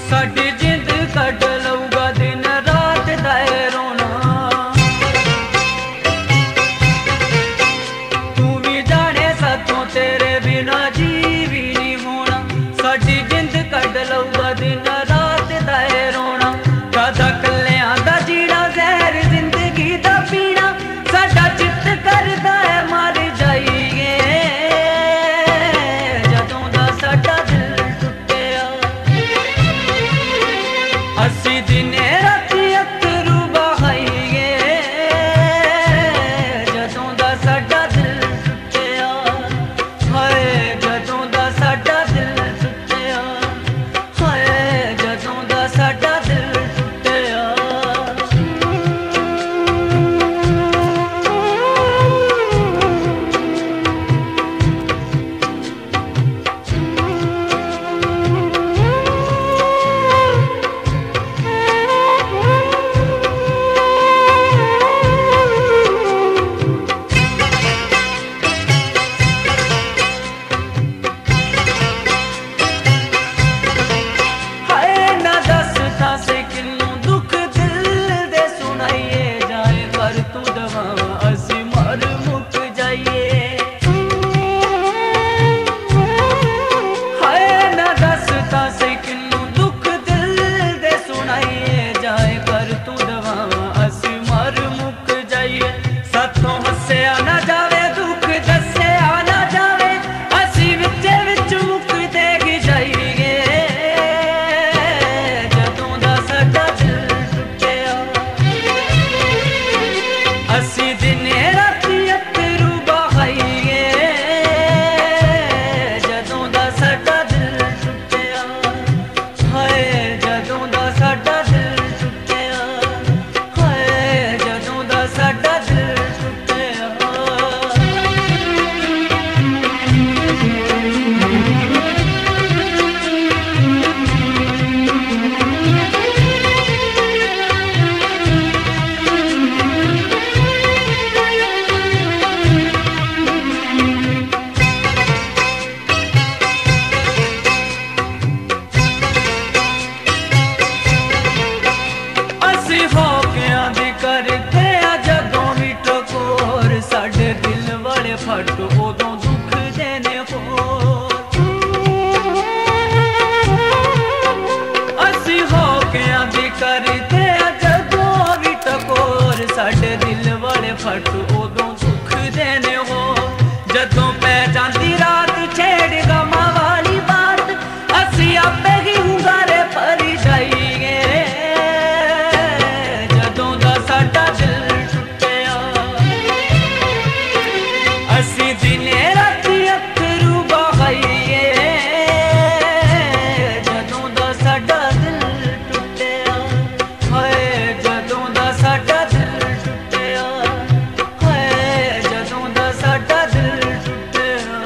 साडी जिंद cut लऊगा दिन रात दाए रोना। तू भी जाने साथों तेरे बिना जी भी नहीं होना। साडी जिंद कट लऊगा दिन रात दाए रोना। कदा कल्यां दा जीना जहर जिंदगी दा पीना। साडा चित्त करदा है मर जाइए जदों दा साडा दिल टुटिया। असी दिने राती अथरू बहाइए जदों दा साडा दिल टुटिया। हाय जदों दा साडा दिल टुटिया। हाय जदों दा साडा दिल टुटिया। फट उदों दुख देने होर। असी होकियां दी करदे जदों भी टकोर। साडे दिल वाले फट उदों दुख देने हो। जदों पै जांदी रात छेड़ गमां वाली बात। असी आपे ही हुंगारे भरी जाइए जदों दा साडा दिल टुटिया। असी दिने राती अथरू बहाइए जदों दा साडा दिल टुटिया। हाय जदों दा साडा दिल टुटिया। हाय जदों दा साडा दिल टुटिया।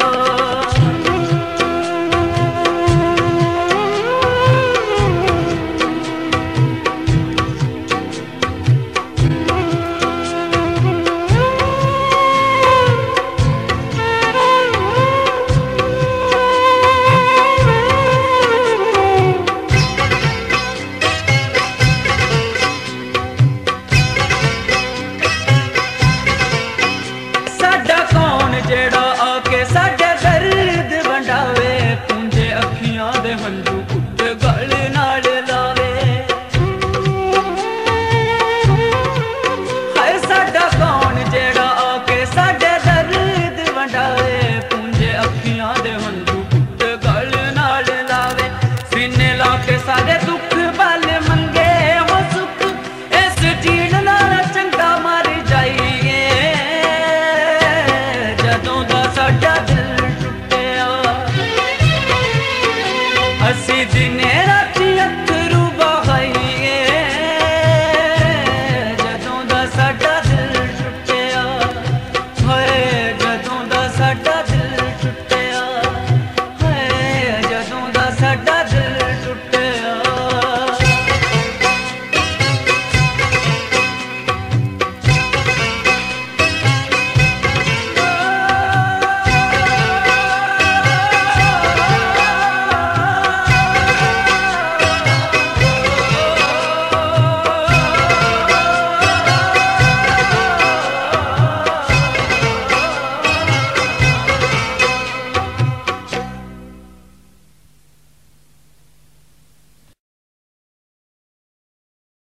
जेड़ा आके साडे दर्द वंडावे। पूंजे अखियां दे हंझू कुट गल नाल लावे। हाय साडा कौन जेड़ा आके साडे दर्द वंडावे। पूंजे अखियां दे हंझू कुट गल नाल लावे। सीने ला के सारे दुख पल मंगे हो सुख। इस जीण नाल चंगा मर जाइए जदों दा साडा दिल टुटिया। असी दिने राती